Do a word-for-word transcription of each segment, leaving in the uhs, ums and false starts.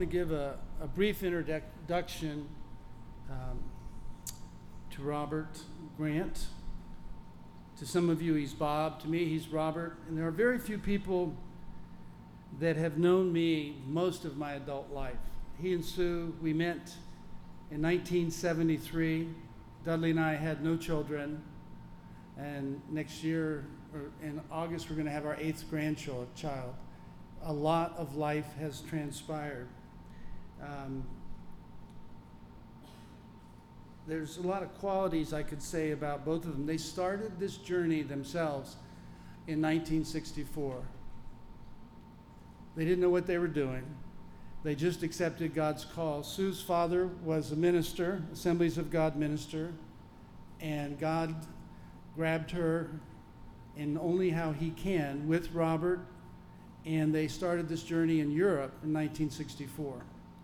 To give a, a brief introduction um, to Robert Grant. To some of you, he's Bob. To me, he's Robert. And there are very few people that have known me most of my adult life. He and Sue, we met in nineteen seventy-three. Dudley and I had no children. And next year, or in August, we're going to have our eighth grandchild. A lot of life has transpired. Um, there's a lot of qualities I could say about both of them. They started this journey themselves in nineteen sixty-four. They didn't know what they were doing. They just accepted God's call. Sue's father was a minister, Assemblies of God minister, and God grabbed her in only how he can with Robert, and they started this journey in Europe in nineteen sixty-four.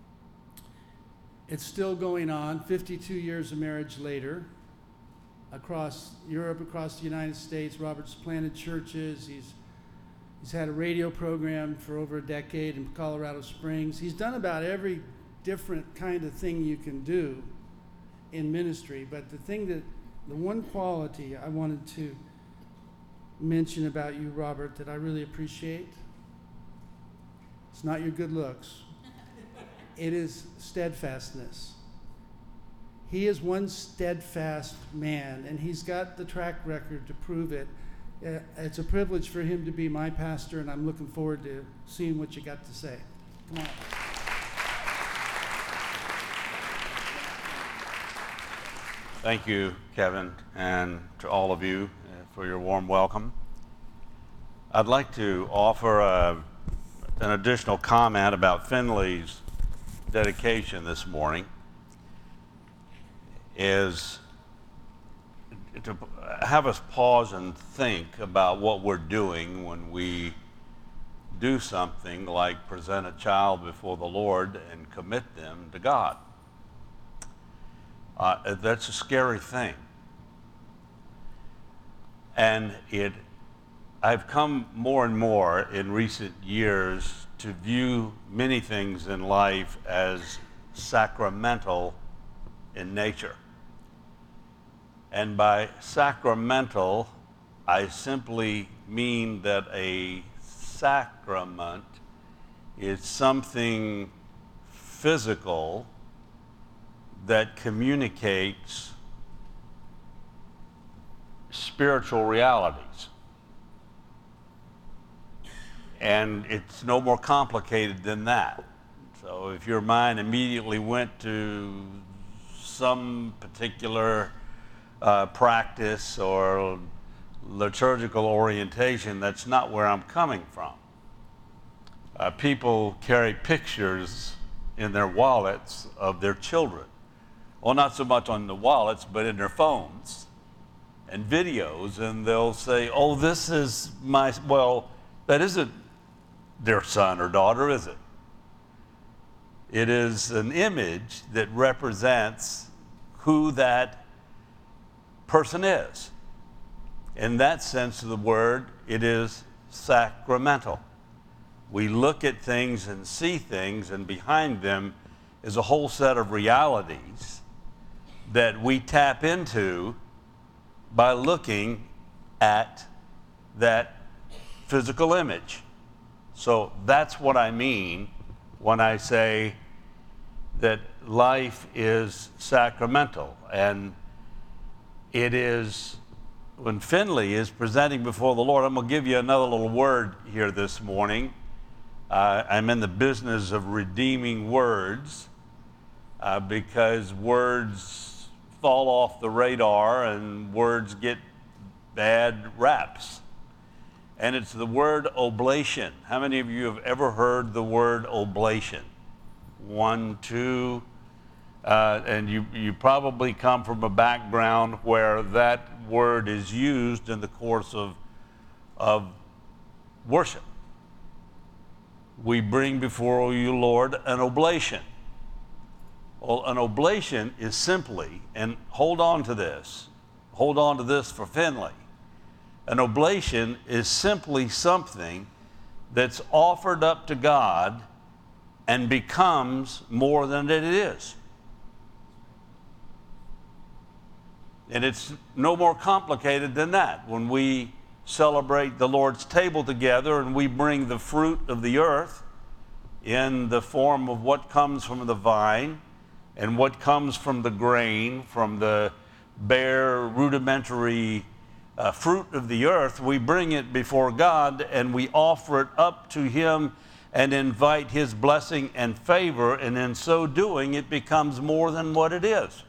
It's still going on, fifty-two years of marriage later, across Europe, across the United States. Robert's planted churches. He's, he's had a radio program for over a decade in Colorado Springs. He's done about every different kind of thing you can do in ministry. But the thing that, the one quality I wanted to mention about you, Robert, that I really appreciate, it's not your good looks. It is steadfastness. He is one steadfast man, and he's got the track record to prove it. Uh, It's a privilege for him to be my pastor, and I'm looking forward to seeing what you got to say. Come on. Thank you, Kevin, and to all of you uh, for your warm welcome. I'd like to offer a, an additional comment about Finley's dedication this morning. Is to have us pause and think about what we're doing when we do something like present a child before the Lord and commit them to God. Uh, that's a scary thing. And it, I've come more and more in recent years to view many things in life as sacramental in nature. And by sacramental, I simply mean that a sacrament is something physical that communicates spiritual realities. And it's no more complicated than that. So if your mind immediately went to some particular uh, practice or liturgical orientation, that's not where I'm coming from. Uh, people carry pictures in their wallets of their children. Well, not so much on the wallets, but in their phones and videos, and they'll say, oh, this is my, well, that isn't their son or daughter, is it? It is an image that represents who that person is. In that sense of the word, it is sacramental. We look at things and see things, and behind them is a whole set of realities that we tap into by looking at that physical image. So that's what I mean when I say that life is sacramental. And it is, when Finley is presenting before the Lord, I'm going to give you another little word here this morning. Uh, I'm in the business of redeeming words uh, because words fall off the radar and words get bad raps. And it's the word oblation. How many of you have ever heard the word oblation? One, two, uh, and you, you probably come from a background where that word is used in the course of, of worship. We bring before you, Lord, an oblation. Well, an oblation is simply, and hold on to this, hold on to this for Finley. An oblation is simply something that's offered up to God and becomes more than it is. And it's no more complicated than that. When we celebrate the Lord's table together and we bring the fruit of the earth in the form of what comes from the vine and what comes from the grain, from the bare rudimentary uh, fruit of the earth, we bring it before God and we offer it up to Him and invite His blessing and favor, and in so doing it becomes more than what it is.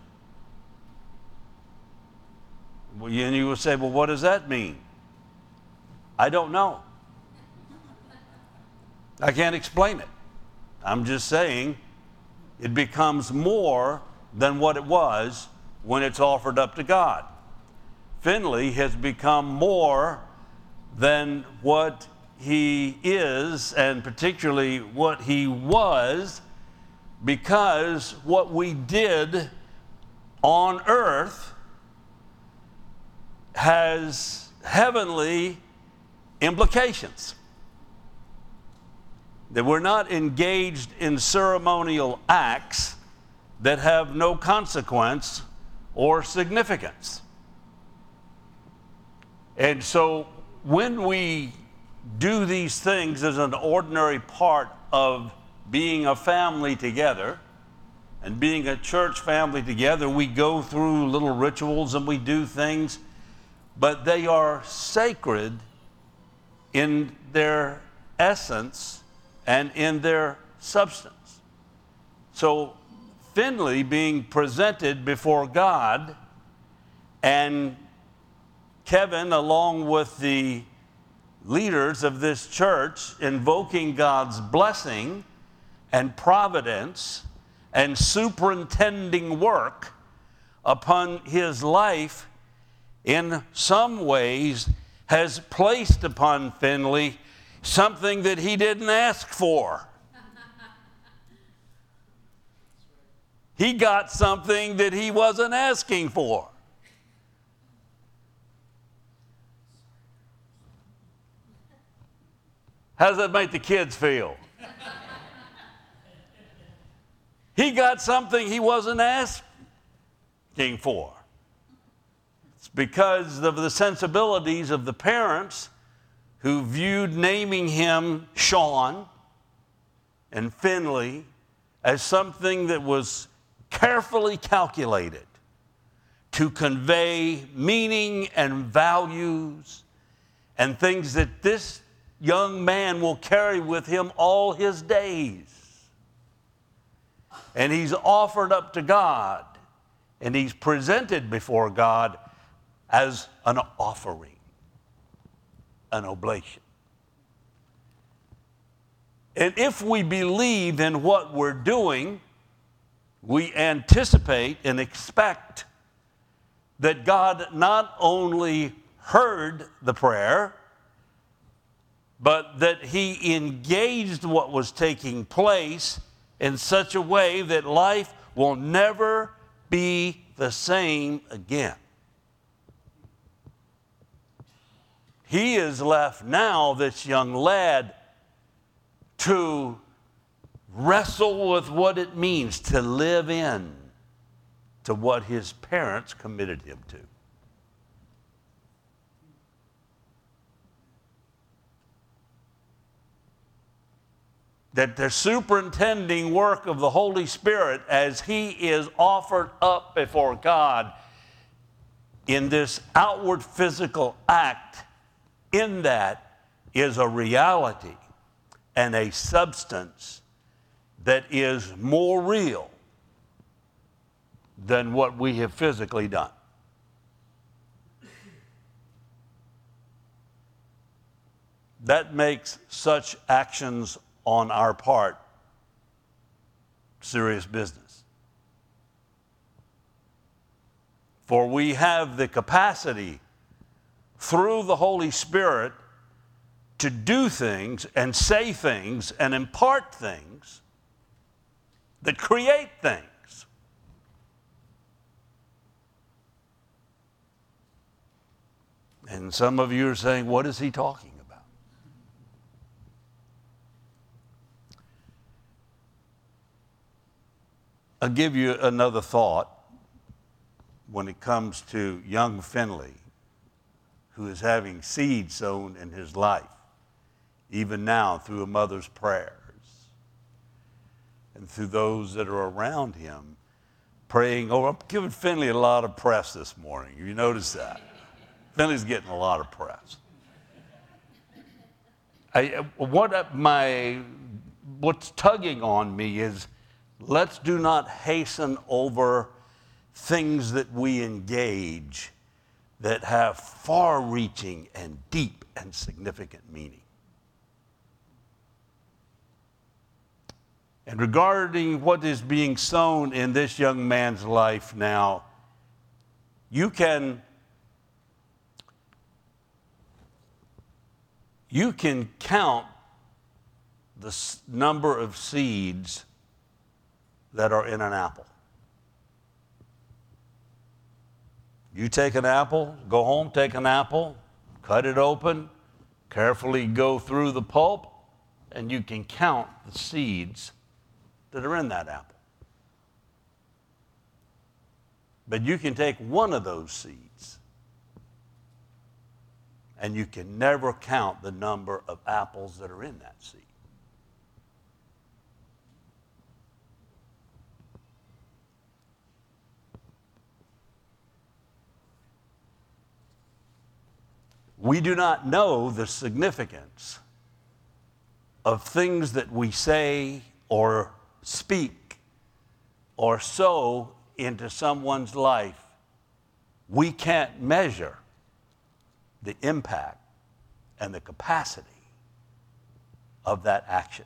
And you will say, well, what does that mean? I don't know. I can't explain it. I'm just saying it becomes more than what it was when it's offered up to God. Finley has become more than what he is, and particularly what he was, because what we did on earth has heavenly implications. That we're not engaged in ceremonial acts that have no consequence or significance. And so when we do these things as an ordinary part of being a family together and being a church family together, we go through little rituals and we do things, but they are sacred in their essence and in their substance. So Finley being presented before God, and Kevin, along with the leaders of this church, invoking God's blessing and providence and superintending work upon his life, in some ways has placed upon Finley something that he didn't ask for. He got something that he wasn't asking for. How does that make the kids feel? He got something he wasn't asking for. It's because of the sensibilities of the parents who viewed naming him Sean and Finley as something that was carefully calculated to convey meaning and values and things that this young man will carry with him all his days. And he's offered up to God, and he's presented before God as an offering, an oblation. And if we believe in what we're doing, we anticipate and expect that God not only heard the prayer, but that He engaged what was taking place in such a way that life will never be the same again. He is left now, this young lad, to wrestle with what it means to live in to what his parents committed him to. That the superintending work of the Holy Spirit, as he is offered up before God in this outward physical act, in that is a reality and a substance that is more real than what we have physically done. That makes such actions on our part serious business. For we have the capacity through the Holy Spirit to do things and say things and impart things that create things. And some of you are saying, what is he talking about? I'll give you another thought when it comes to young Finley, who is having seed sown in his life, even now through a mother's prayers and through those that are around him praying. Oh, I'm giving Finley a lot of press this morning. You notice that? Finley's getting a lot of press. I, what my, what's tugging on me is, let's do not hasten over things that we engage that have far-reaching and deep and significant meaning. And regarding what is being sown in this young man's life now, you can, you can count the number of seeds that are in an apple. You take an apple, go home, take an apple, cut it open, carefully go through the pulp, and you can count the seeds that are in that apple. But you can take one of those seeds, and you can never count the number of apples that are in that seed. We do not know the significance of things that we say or speak or sow into someone's life. We can't measure the impact and the capacity of that action.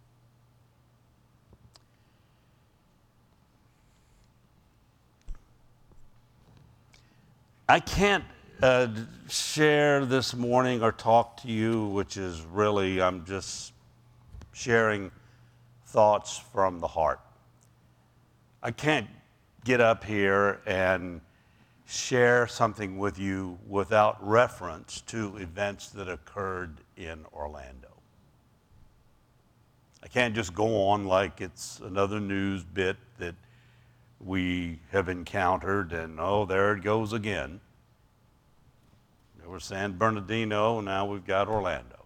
I can't uh, share this morning or talk to you, which is really, I'm just sharing thoughts from the heart. I can't get up here and share something with you without reference to events that occurred in Orlando. I can't just go on like it's another news bit that we have encountered and, oh, there it goes again. There was San Bernardino, now we've got Orlando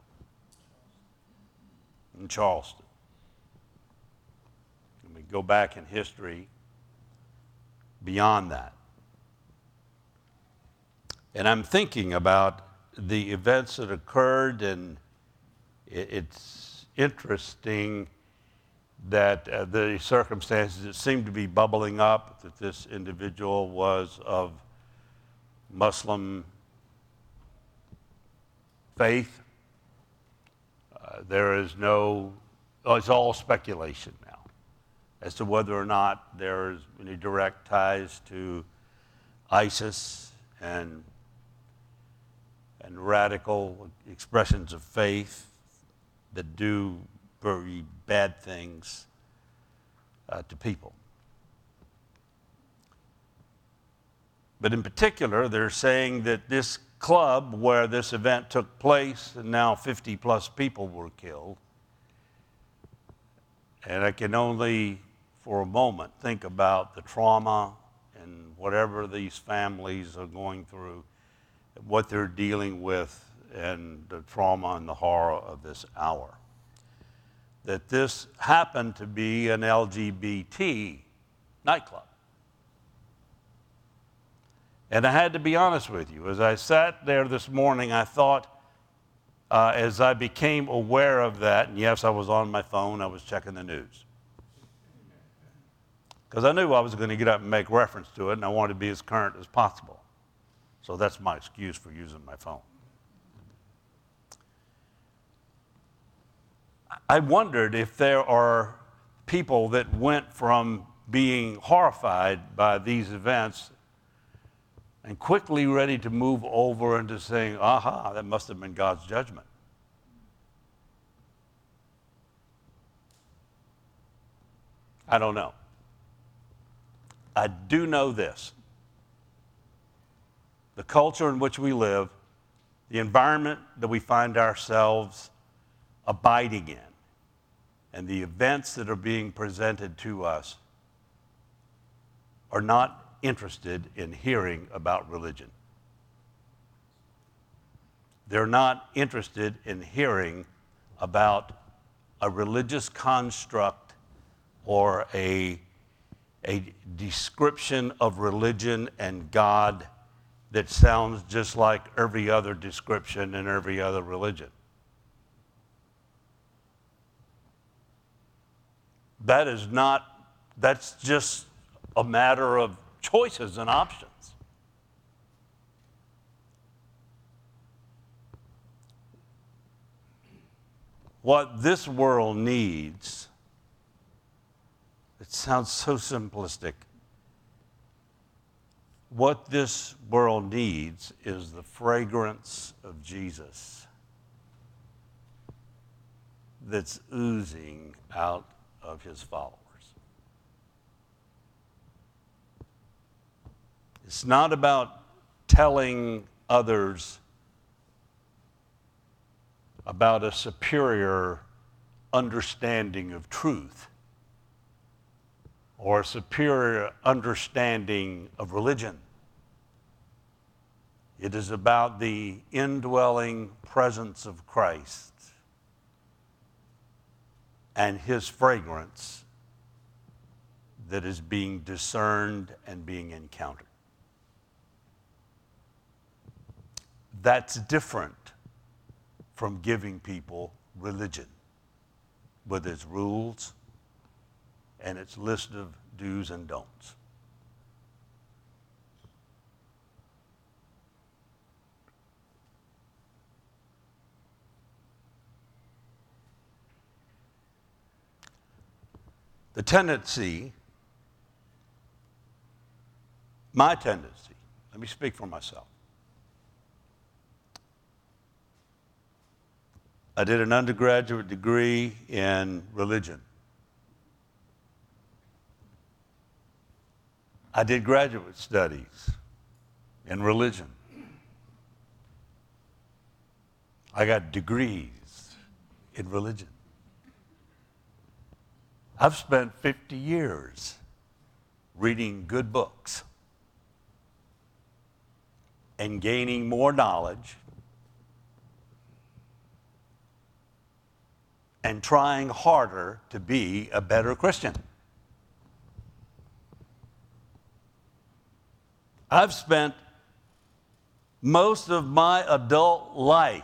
and Charleston. And we go back in history beyond that. And I'm thinking about the events that occurred, and it's interesting that uh, the circumstances that seem to be bubbling up, that this individual was of Muslim faith. Uh, there is no, oh, it's all speculation now as to whether or not there is any direct ties to ISIS and and radical expressions of faith that do very bad things uh, to people. But in particular, they're saying that this club where this event took place, and now fifty plus people were killed, and I can only for a moment think about the trauma and whatever these families are going through, what they're dealing with, and the trauma and the horror of this hour. That this happened to be an L G B T nightclub. And I had to be honest with you. As I sat there this morning, I thought, uh, as I became aware of that, and yes, I was on my phone, I was checking the news. Because I knew I was going to get up and make reference to it, and I wanted to be as current as possible. So that's my excuse for using my phone. I wondered if there are people that went from being horrified by these events and quickly ready to move over into saying, aha, that must have been God's judgment. I don't know. I do know this. The culture in which we live, the environment that we find ourselves abiding in, and the events that are being presented to us are not interested in hearing about religion. They're not interested in hearing about a religious construct or a, a description of religion and God that sounds just like every other description in every other religion. That is not, that's just a matter of choices and options. What this world needs, it sounds so simplistic. What this world needs is the fragrance of Jesus that's oozing out of his followers. It's not about telling others about a superior understanding of truth or a superior understanding of religion. It is about the indwelling presence of Christ and his fragrance that is being discerned and being encountered. That's different from giving people religion with its rules and its list of do's and don'ts. The tendency, my tendency, let me speak for myself. I did an undergraduate degree in religion. I did graduate studies in religion. I got degrees in religion. I've spent fifty years reading good books and gaining more knowledge and trying harder to be a better Christian. I've spent most of my adult life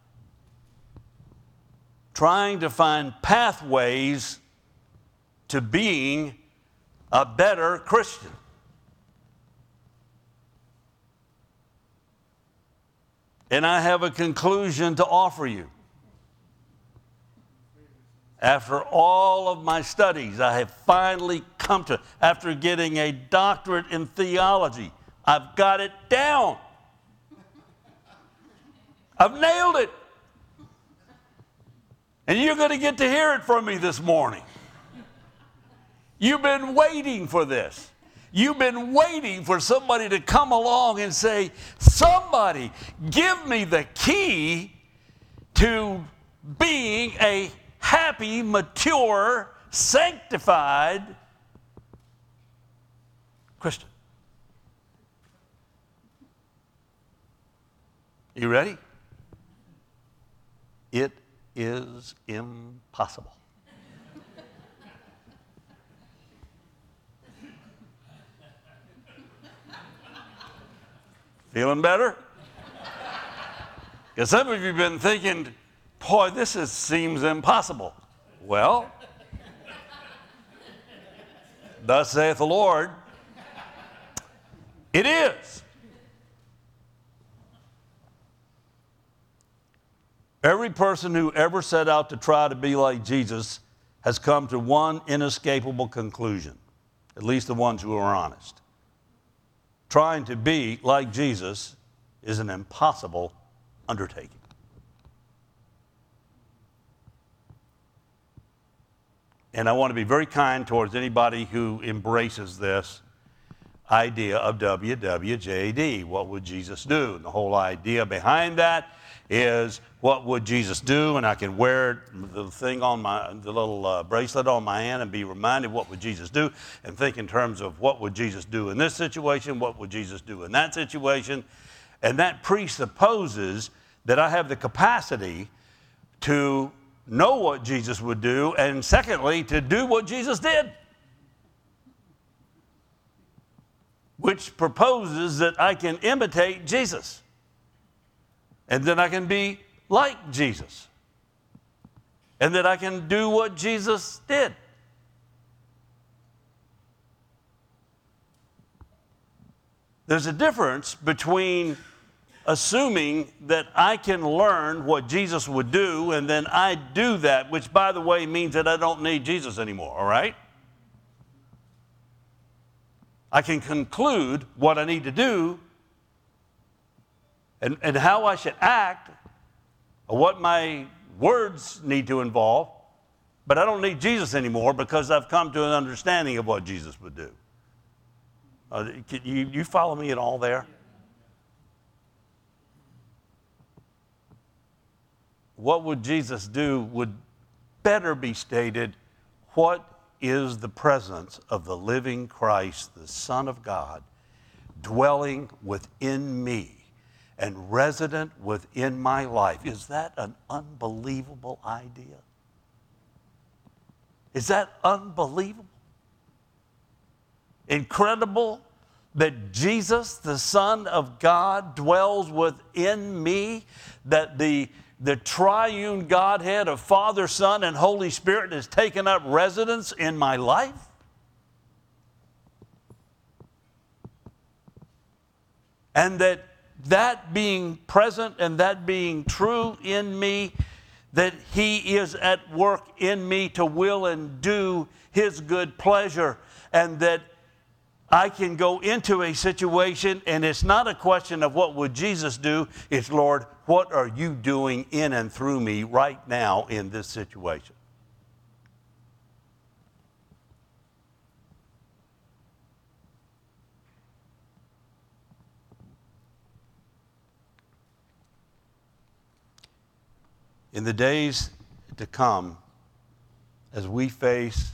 trying to find pathways to being a better Christian. And I have a conclusion to offer you. After all of my studies, I have finally come to, after getting a doctorate in theology, I've got it down. I've nailed it. And you're going to get to hear it from me this morning. You've been waiting for this. You've been waiting for somebody to come along and say, somebody, give me the key to being a happy, mature, sanctified Christian. You ready? It is impossible. Feeling better? Because some of you have been thinking, boy, this is, seems impossible. Well, thus saith the Lord, it is. Every person who ever set out to try to be like Jesus has come to one inescapable conclusion, at least the ones who are honest. Trying to be like Jesus is an impossible undertaking. And I want to be very kind towards anybody who embraces this idea of W W J D. What would Jesus do? And the whole idea behind that is what would Jesus do, and I can wear the thing on my, the little uh, bracelet on my hand and be reminded what would Jesus do, and think in terms of what would Jesus do in this situation, what would Jesus do in that situation, and that presupposes that I have the capacity to know what Jesus would do, and secondly, to do what Jesus did, which proposes that I can imitate Jesus, and that I can be like Jesus, and that I can do what Jesus did. There's a difference between assuming that I can learn what Jesus would do, and then I do that, which, by the way, means that I don't need Jesus anymore, all right? I can conclude what I need to do and, and how I should act, or what my words need to involve, but I don't need Jesus anymore because I've come to an understanding of what Jesus would do. Uh, can you, you follow me at all there? What would Jesus do would better be stated, what is the presence of the living Christ, the Son of God, dwelling within me and resident within my life? Is that an unbelievable idea? Is that unbelievable? Incredible that Jesus, the Son of God, dwells within me, that the, the triune Godhead of Father, Son, and Holy Spirit has taken up residence in my life? And that that being present and that being true in me, that He is at work in me to will and do His good pleasure, and that I can go into a situation and it's not a question of what would Jesus do, it's, Lord, what are you doing in and through me right now in this situation? In the days to come, as we face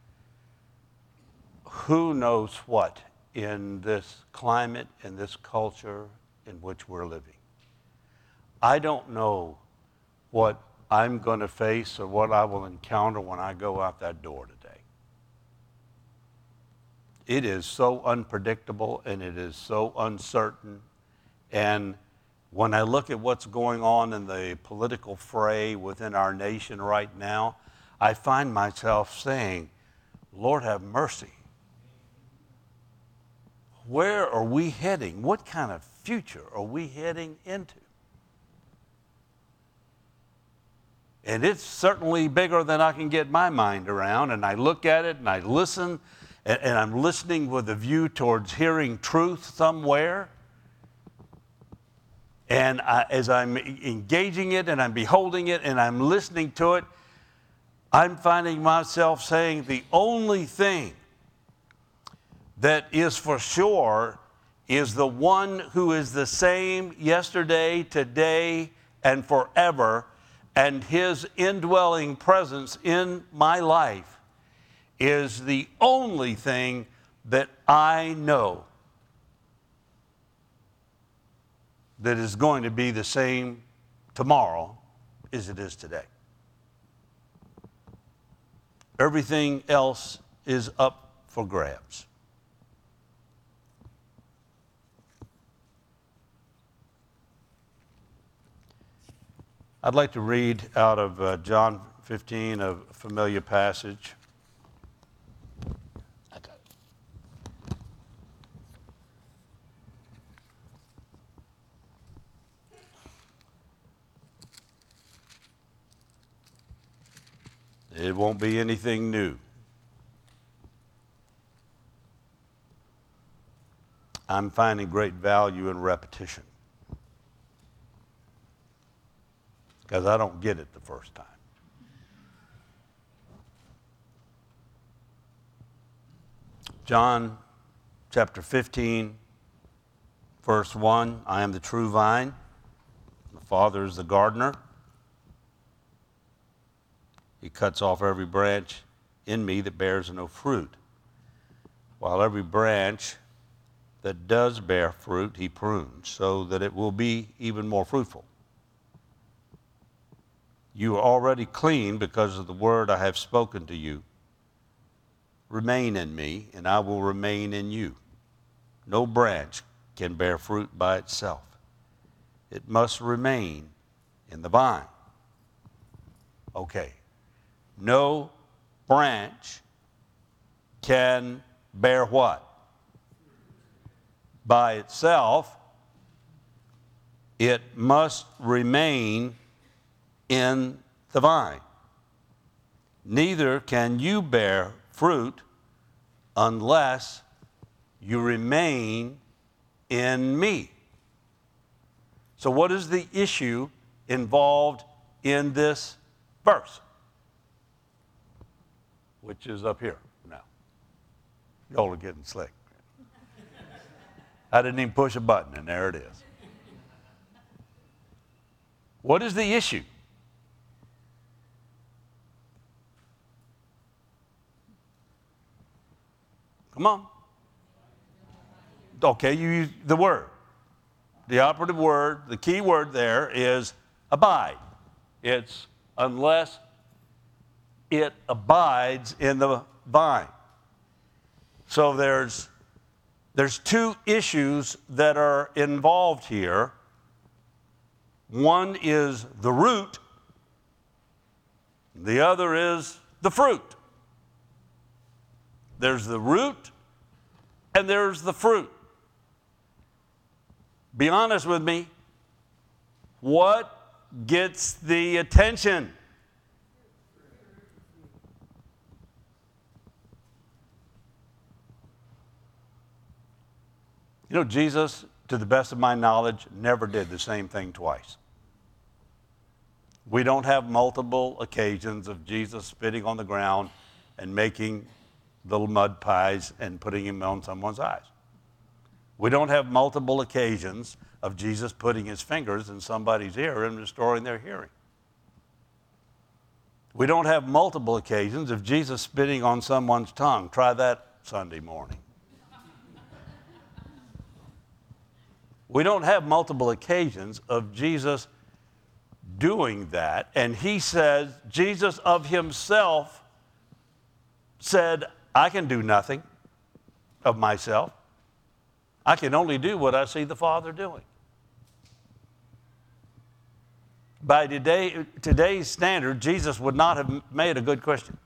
who knows what in this climate, in this culture in which we're living, I don't know what I'm going to face or what I will encounter when I go out that door today. It is so unpredictable and it is so uncertain. And when I look at what's going on in the political fray within our nation right now, I find myself saying, Lord, have mercy. Where are we heading? What kind of future are we heading into? And it's certainly bigger than I can get my mind around. And I look at it and I listen, and, and I'm listening with a view towards hearing truth somewhere. And I, as I'm engaging it and I'm beholding it and I'm listening to it, I'm finding myself saying the only thing that is for sure is the one who is the same yesterday, today, and forever, and His indwelling presence in my life is the only thing that I know that is going to be the same tomorrow as it is today. Everything else is up for grabs. I'd like to read out of uh, John fifteen, a familiar passage. I got it. It won't be anything new. I'm finding great value in repetition, because I don't get it the first time. John chapter fifteen, verse one, I am the true vine. My Father is the gardener. He cuts off every branch in me that bears no fruit, while every branch that does bear fruit he prunes, so that it will be even more fruitful. You are already clean because of the word I have spoken to you. Remain in me, and I will remain in you. No branch can bear fruit by itself. It must remain in the vine. Okay. No branch can bear what? By itself. It must remain in the vine. Neither can you bear fruit unless you remain in me. So what is the issue involved in this verse? Which is up here now. Y'all are getting slick. I didn't even push a button, and there it is. What is the issue? Come on. Okay, you use the word. The operative word, the key word there is abide. It's unless it abides in the vine. So there's, there's two issues that are involved here. One is the root. The other is the fruit. There's the root and there's the fruit. Be honest with me. What gets the attention? You know, Jesus, to the best of my knowledge, never did the same thing twice. We don't have multiple occasions of Jesus spitting on the ground and making little mud pies and putting them on someone's eyes. We don't have multiple occasions of Jesus putting his fingers in somebody's ear and restoring their hearing. We don't have multiple occasions of Jesus spitting on someone's tongue. Try that Sunday morning. We don't have multiple occasions of Jesus doing that. And he says, Jesus of himself said, I can do nothing of myself. I can only do what I see the Father doing. By today, today's standard, Jesus would not have made a good Christian.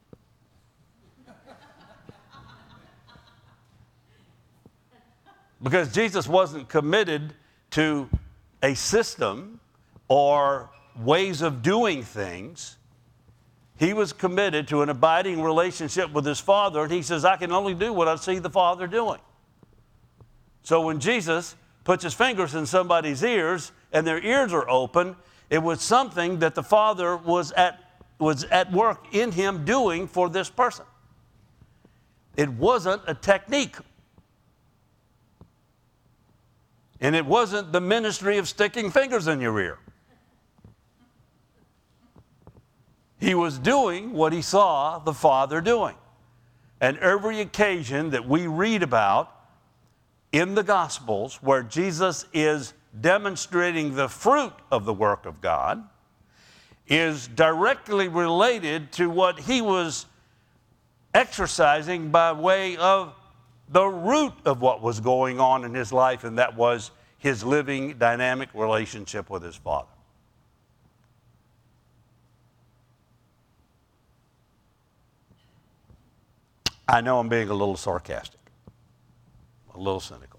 Because Jesus wasn't committed to a system or ways of doing things. He was committed to an abiding relationship with his Father, and he says, I can only do what I see the Father doing. So when Jesus puts his fingers in somebody's ears and their ears are open, it was something that the Father was at, was at work in him doing for this person. It wasn't a technique. And it wasn't the ministry of sticking fingers in your ear. He was doing what he saw the Father doing. And every occasion that we read about in the Gospels where Jesus is demonstrating the fruit of the work of God is directly related to what he was exercising by way of the root of what was going on in his life, and that was his living, dynamic relationship with his Father. I know I'm being a little sarcastic, a little cynical.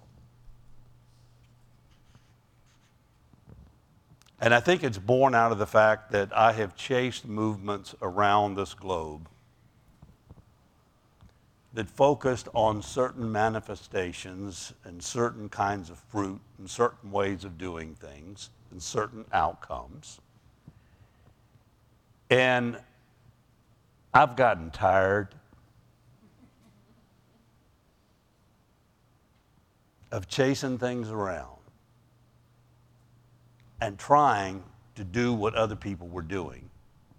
And I think it's born out of the fact that I have chased movements around this globe that focused on certain manifestations and certain kinds of fruit and certain ways of doing things and certain outcomes. And I've gotten tired of chasing things around and trying to do what other people were doing,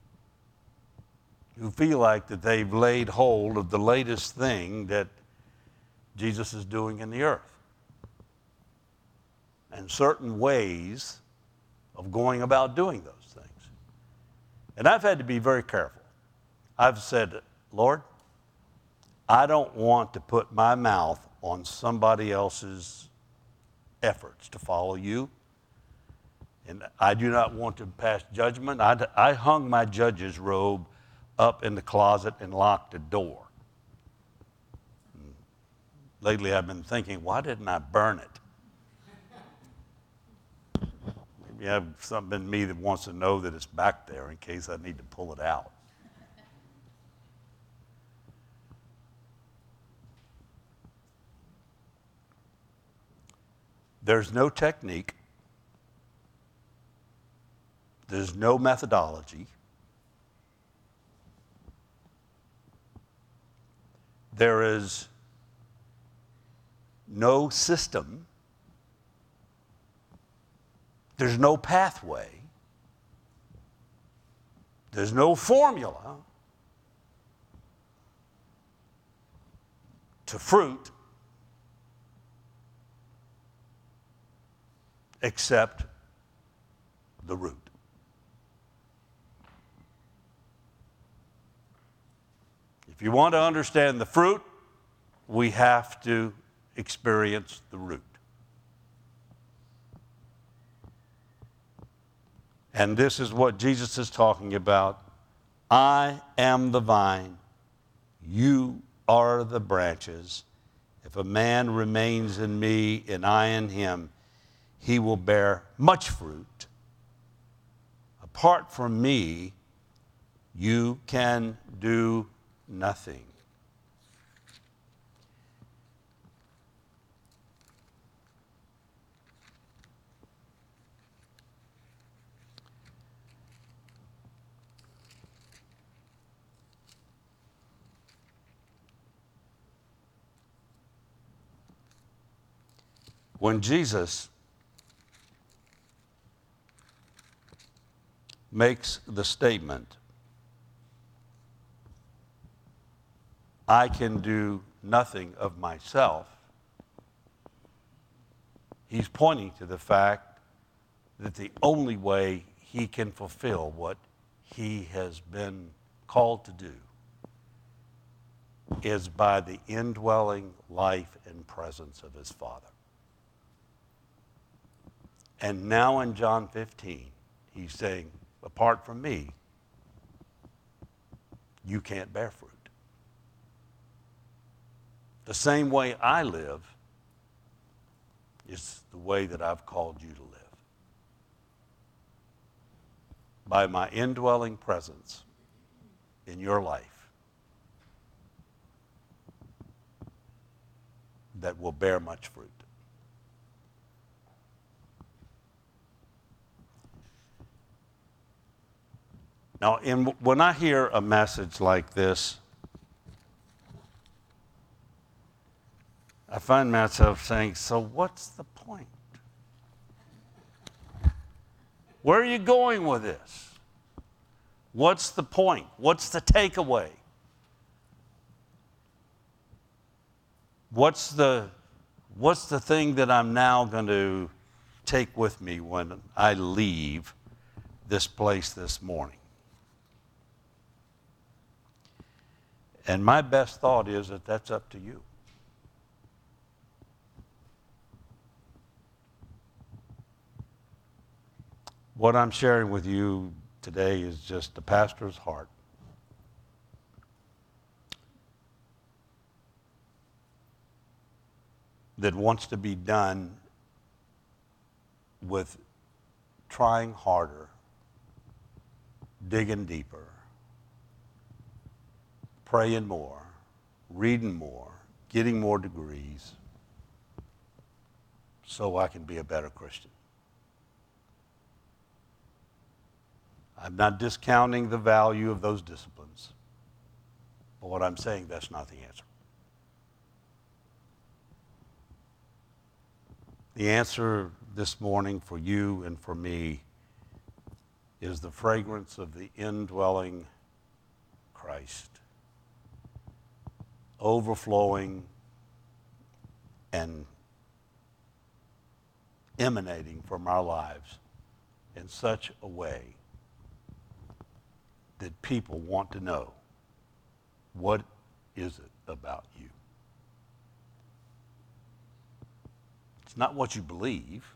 who feel like that they've laid hold of the latest thing that Jesus is doing in the earth, and certain ways of going about doing those things. And I've had to be very careful. I've said, Lord, I don't want to put my mouth on somebody else's efforts to follow you. And I do not want to pass judgment. I, I hung my judge's robe up in the closet and locked the door. And lately I've been thinking, why didn't I burn it? Maybe I have something in me that wants to know that it's back there in case I need to pull it out. There's no technique. There's no methodology. There is no system. There's no pathway. There's no formula to fruit except the root. If you want to understand the fruit, we have to experience the root. And this is what Jesus is talking about. I am the vine, you are the branches. If a man remains in me and I in him, he will bear much fruit. Apart from me, you can do nothing. When Jesus makes the statement, I can do nothing of myself, he's pointing to the fact that the only way he can fulfill what he has been called to do is by the indwelling life and presence of his Father. And now in John fifteen, he's saying, apart from me, you can't bear fruit. The same way I live is the way that I've called you to live. By my indwelling presence in your life that will bear much fruit. Now, in, when I hear a message like this, I find myself saying, so what's the point? Where are you going with this? What's the point? What's the takeaway? What's the, what's the thing that I'm now going to take with me when I leave this place this morning? And my best thought is that that's up to you. What I'm sharing with you today is just the pastor's heart. That wants to be done with trying harder, digging deeper, praying more, reading more, getting more degrees, so I can be a better Christian. I'm not discounting the value of those disciplines, but what I'm saying, that's not the answer. The answer this morning for you and for me is the fragrance of the indwelling Christ, overflowing and emanating from our lives in such a way that people want to know, what is it about you? It's not what you believe.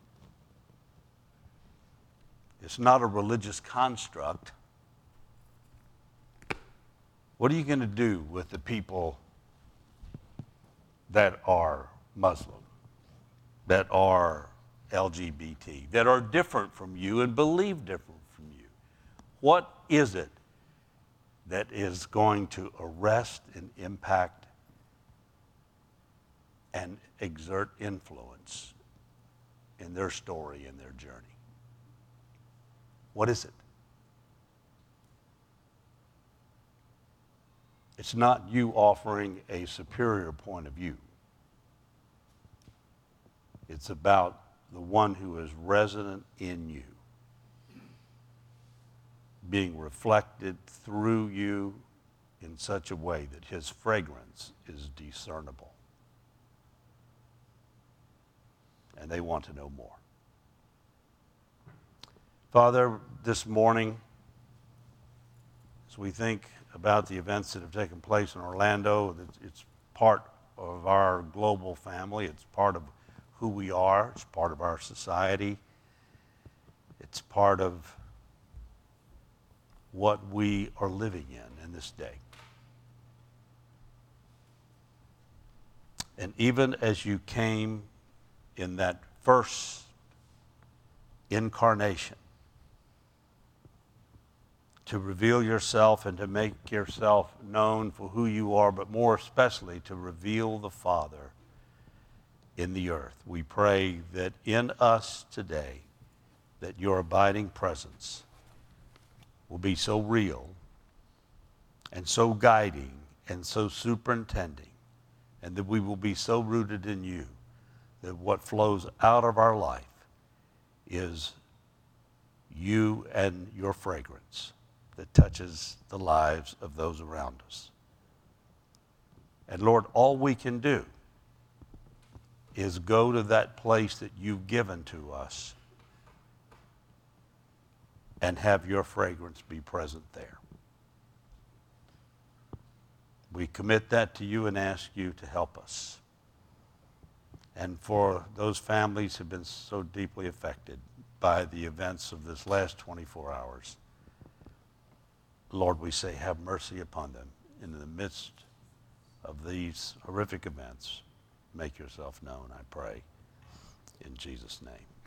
It's not a religious construct. What are you going to do with the people that are Muslim, that are L G B T, that are different from you and believe different from you? What is it that is going to arrest and impact and exert influence in their story and their journey? What is it? It's not you offering a superior point of view. It's about the one who is resident in you, being reflected through you in such a way that his fragrance is discernible. And they want to know more. Father, this morning, as we think about the events that have taken place in Orlando, it's part of our global family. It's part of who we are. It's part of our society. It's part of what we are living in in this day. And even as you came in that first incarnation to reveal yourself and to make yourself known for who you are, but more especially to reveal the Father in the earth, we pray that in us today, that your abiding presence will be so real and so guiding and so superintending, and that we will be so rooted in you that what flows out of our life is you and your fragrance that touches the lives of those around us. And Lord, all we can do is go to that place that you've given to us and have your fragrance be present there. We commit that to you and ask you to help us. And for those families who have been so deeply affected by the events of this last twenty-four hours, Lord, we say, have mercy upon them. In the midst of these horrific events, make yourself known, I pray, in Jesus' name.